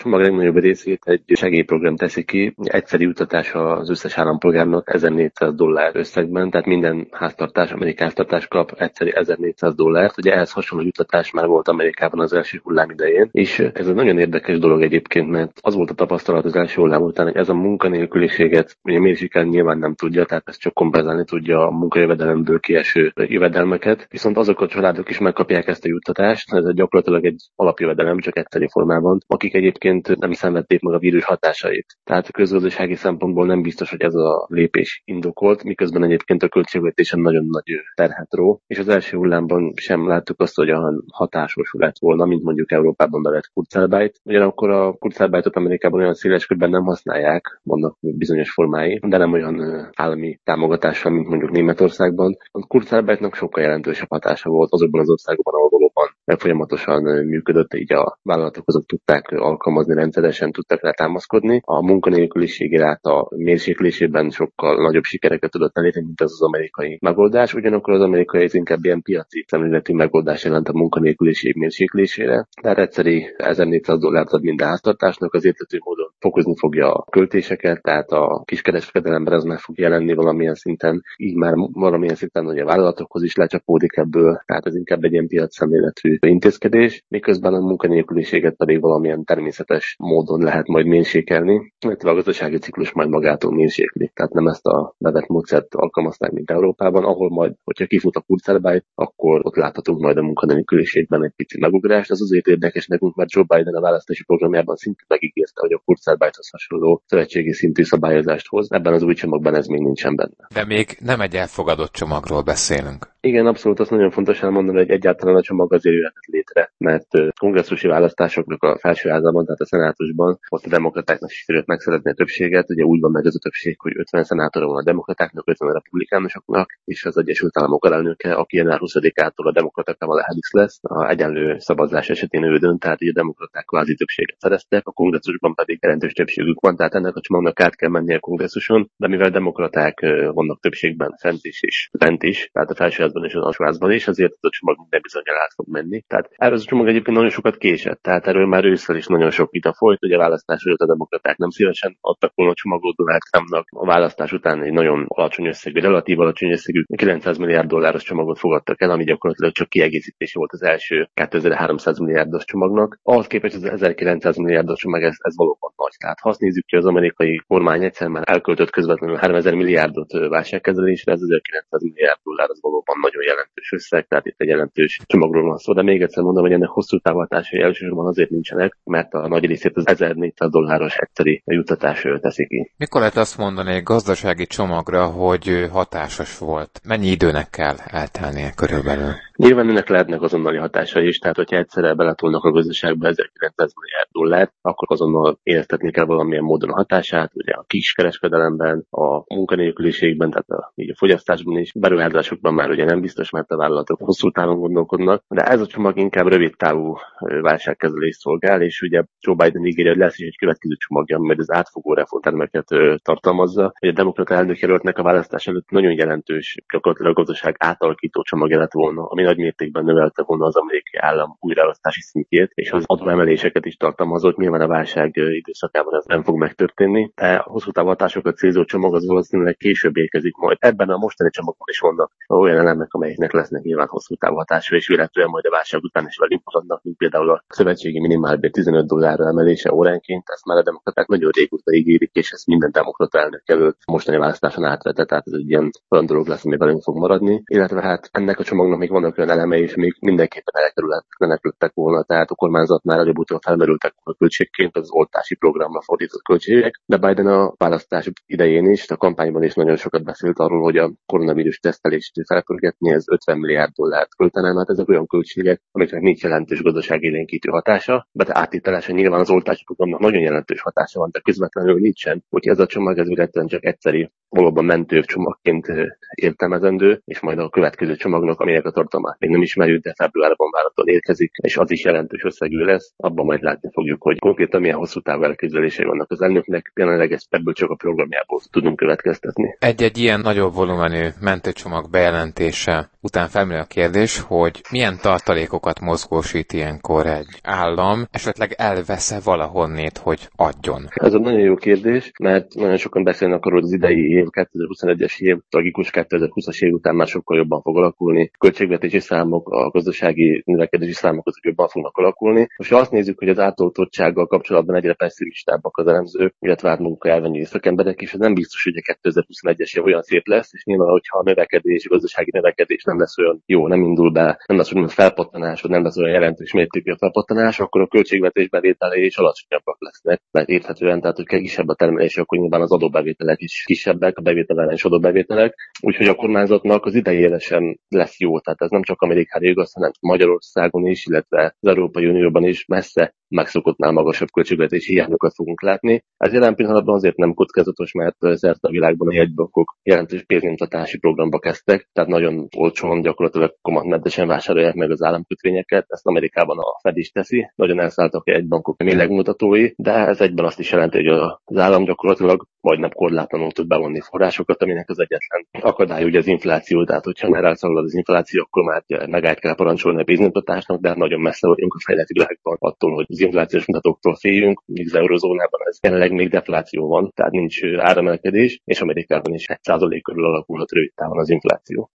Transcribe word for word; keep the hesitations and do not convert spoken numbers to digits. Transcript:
csomag legnagyobb részét egy segélyprogram teszi ki, egyszeri juttatás az összes állampolgárnak ezernégyszáz dollár összegben, tehát minden háztartás, amerikai háztartás kap egyszeri ezernégyszáz dollárt. Ugye ehhez hasonló juttatás már volt Amerikában az első hullám idején, és ez egy nagyon érdekes dolog egyébként, mert az volt a tapasztalat az első hullám után, hogy ez a munkanélküliséget ugye mérsékelni nyilván nem tudja, tehát ezt csak kompenzálni tudja a munkajövedelemből kieső jövedelmeket, viszont azok a családok is megkapják ezt a juttatást, ez gyakorlatilag egy alapjövedelem, csak egyszeri formában, akik egyébként nem szenvedték meg a vírus hatásait. Tehát a közgazdasági szempontból nem biztos, hogy ez a lépés indokolt, miközben egyébként a költségvetésen nagyon nagy terhet ró, és az első hullámban sem láttuk azt, hogy olyan hatásos lett volna, mint mondjuk Európában bevett Kurzarbeit. Ugyanakkor a Kurzarbeitot Amerikában olyan széles körben nem használják, vannak bizonyos formái, de nem olyan állami támogatással, mint mondjuk Németországban. A Kurzarbeitnak sokkal jelentősebb hatása volt azokban az országokban, ahol valóban folyamatosan működött, így a vállalatok azok tudták alkalmazni, rendszeresen tudtak rá támaszkodni. A munkanélküliség ráta mérséklésében sokkal nagyobb sikereket tudott elérni, mint az az amerikai megoldás. Ugyanakkor az amerikai ez inkább ilyen piaci szemléleti megoldás jelent a munkanélküliség mérséklésére. Tehát egyszeri ezernégyszáz dollárt ad minden háztartásnak, az érthető módon fokozni fogja a költéseket, tehát a kiskereskedelemben ez meg fog jelenni valamilyen szinten, így már valamilyen szinten, hogy a vállalatokhoz is lecsapódik ebből, tehát ez inkább egy ilyen piac-szemléletű intézkedés, miközben a munkanélküliséget pedig valamilyen természetes módon lehet majd mérsékelni, illetve a gazdasági ciklus majd magától mérsékli. Tehát nem ezt a bevett módszert alkalmazták, mint Európában, ahol majd, hogyha kifut a Kurzarbeit, akkor ott láthatunk majd a munkanélküliségben egy pici megugrást. Ez azért érdekes nekünk, mert Joe Biden a választási programjában szintén megígérte, hogy a Kurzarbeithoz hasonló szövetségi szintű szabályozást hoz. Ebben az új csomagban ez még nincsen benne. De még nem egy elfogadott csomagról beszélünk. Igen, abszolút, azt nagyon fontos elmondani, hogy egyáltalán a csomag azért jöhetett létre, mert kongresszusi választásoknak a felsőházában, tehát a szenátusban, ott a demokratáknak sikerült megszerezni a többséget, ugye úgy van meg ez a többség, hogy ötven szenátora van a demokratáknak, ötven a republikánusoknak, és az Egyesült Államok alelnöke, aki január huszadikától a demokraták Kamala Harris lesz, a egyenlő szavazás esetén ő dönt, tehát ugye a demokraták kvázi többséget szereztek, a kongresszusban pedig jelentős többségük van, tehát ennek a csomagnak át kell mennie a kongresszuson, de mivel demokraták vannak többségben fent is és bent is, tehát a felsőházban és az alsóházban is, azért ez a csomag minden bizonnyal át fog menni. Tehát erről a csomag egyébként nagyon sokat késett, tehát erről már ősszel is nagyon sok vita folyt, ugye a választás előtt a demokraták nem szívesen adtak volna a csomagot Donald Trumpnak, a választás után egy nagyon alacsony összegű, relatív alacsony összegű kilencszáz milliárd dolláros csomagot fogadtak el, ami gyakorlatilag csak kiegészítése volt az első kétezer-háromszáz milliárdos csomagnak. Ahhoz képest az ezerkilencszáz milliárdos csomag ez, ez valóban nagy. Tehát ha azt nézzük, hogy az amerikai kormány egyszer már elköltött közvetlenül háromezer milliárdot válságkezelésre, ez ezerkilencszáz milliárd dollár az valóban nagyon jelentős összeg, tehát itt egy jelentős csomagról van szó, de még egyszer mondom, hogy ennek hosszú távú hatásai elsősorban azért nincsenek, mert a nagy részét az ezernégyszáz dolláros egyszeri juttatás teszi ki. Mikor lehet azt mondani egy gazdasági csomagra, hogy hatásos volt? Mennyi időnek kell eltelnie körülbelül? Nyilván ennek lehetnek azonnali hatásai is, tehát hogyha egyszerre beletolnak a gazdaságba ezerkilencszáz milliárd dollárt, akkor azonnal éreztetni kell valamilyen módon a hatását, ugye a kiskereskedelemben, a munkanélküliségben, tehát a, így a fogyasztásban is, beruházásokban már ugye nem biztos, mert a vállalatok hosszú távon gondolkodnak, de ez a csomag inkább rövid távú válságkezelést szolgál, és ugye Joe Biden ígéri, hogy lesz is egy következő csomagja, majd az átfogó reformtermeket tartalmazza, hogy a demokrata elnökjelöltnek a választás előtt nagyon jelentős, gyakorlatilag a gazdaság átalakító csomagja lett volna, ami nagy mértékben növelte volna az amerikai állam újraelosztási szintjét, és az adóemeléseket is tartalmazott. Nyilván a válság időszakában ez nem fog megtörténni, de a hosszú távú hatásokat célzó csomag az valószínűleg később érkezik majd. Ebben a mostani csomagban is vannak olyan elemek, amelyeknek lesznek nyilván hosszú távú hatásra, és illetően majd a válság után is velünk maradnak, mint például a szövetségi minimálbér tizenöt dollárra emelése óránként, ezt már a demokraták nagyon régóta ígérik, és ezt minden demokrata elnök előtt mostani választáson átvette, tehát ez egy ilyen olyan dolog lesz, ami velünk fog maradni. Illetve hát ennek a csomagnak még vannak olyan elemei, és még mindenképpen elkerülhetnek volna, tehát a kormányzatnál előbb-utóbb felmerültek a költségként az oltási programra fordított költségek, de Biden a választás idején is, a kampányban is nagyon sokat beszélt arról, hogy a koronavírus tesztelést felpörgetni, ez ötven milliárd dollárt költene, mert ezek olyan költségek, amiknek nincs jelentős gazdaságélénkítő hatása, de átítelése nyilván az oltási programnak nagyon jelentős hatása van, de közvetlenül nincsen. Úgyhogy ez a csomag ez véletlenül csak egyszeri, valóban mentő csomagként értelmezendő, és majd a következő csomagnak, aminek a tartalma dátumát még nem ismerjük, de februárban várhatóan érkezik, és az is jelentős összegű lesz. Abban majd látni fogjuk, hogy konkrétan milyen hosszú távú elképzelései vannak az elnöknek, jelenleg ezt ebből csak a programjából tudunk következtetni. Egy-egy ilyen nagyobb volumenű mentőcsomag bejelentése után felmerül a kérdés, hogy milyen tartalékokat mozgósít ilyenkor egy állam, esetleg elvesz-e valahonnét, hogy adjon? Ez egy nagyon jó kérdés, mert nagyon sokan beszélnek arról, hogy az idei év, kétezer-huszonegyes év, tragikus kétezer-húszas év után már sokkal jobban fog alakulni. Költségvetési számok, a gazdasági növekedési számok azok jobban fognak alakulni. Most ha azt nézzük, hogy az átoltottsággal kapcsolatban egyre pessimistábbak az elemzők, illetve hát munkaelvényi szakemberek, és ez nem biztos, hogy a kétezer-huszonegyes év olyan szép lesz, és nyilván, hogyha a növekedés, a gazdasági növekedés nem lesz olyan jó, nem indul be, nem lesz olyan felpattanás, vagy nem lesz olyan jelentős mértékű a felpattanás, akkor a költségvetés bevételei is alacsonyabbak lesznek. Mert érthetően, tehát hogy kisebb a termelés, akkor nyilván az adóbevételek is kisebbek, a bevétel és adóbevételek. Úgyhogy a kormányzatnak az idejére sem lesz jó. Tehát ez nem csak Amerikára igaz, hanem Magyarországon is, illetve az Európai Unióban is messze megszokottnál magasabb költségvetési hiányokat fogunk látni. Ez jelen pillanatban azért nem kockázatos, mert szerte a világban a jegybankok jelentős pénznyomtatási programba kezdtek, tehát nagyon olcsón, gyakorlatilag kamatmentesen vásárolják meg az államkötvényeket. Ezt Amerikában a Fed is teszi, nagyon elszálltak a jegybankok mérlegmutatói, de ez egyben azt is jelenti, hogy az állam gyakorlatilag majdnem korlátlanul tud bevonni forrásokat, aminek az egyetlen akadály ugye az infláció, tehát hogyha már elszalad az infláció, akkor már megállt kell parancsolni a pénznyomtatásnak, de nagyon messze vagyunk a fejlett világban attól, hogy az inflációs mutatóktól féljünk, míg az eurozónában ez jelenleg még defláció van, tehát nincs áremelkedés, és Amerikában is egy százalék körül alakulhat rövid távon az infláció.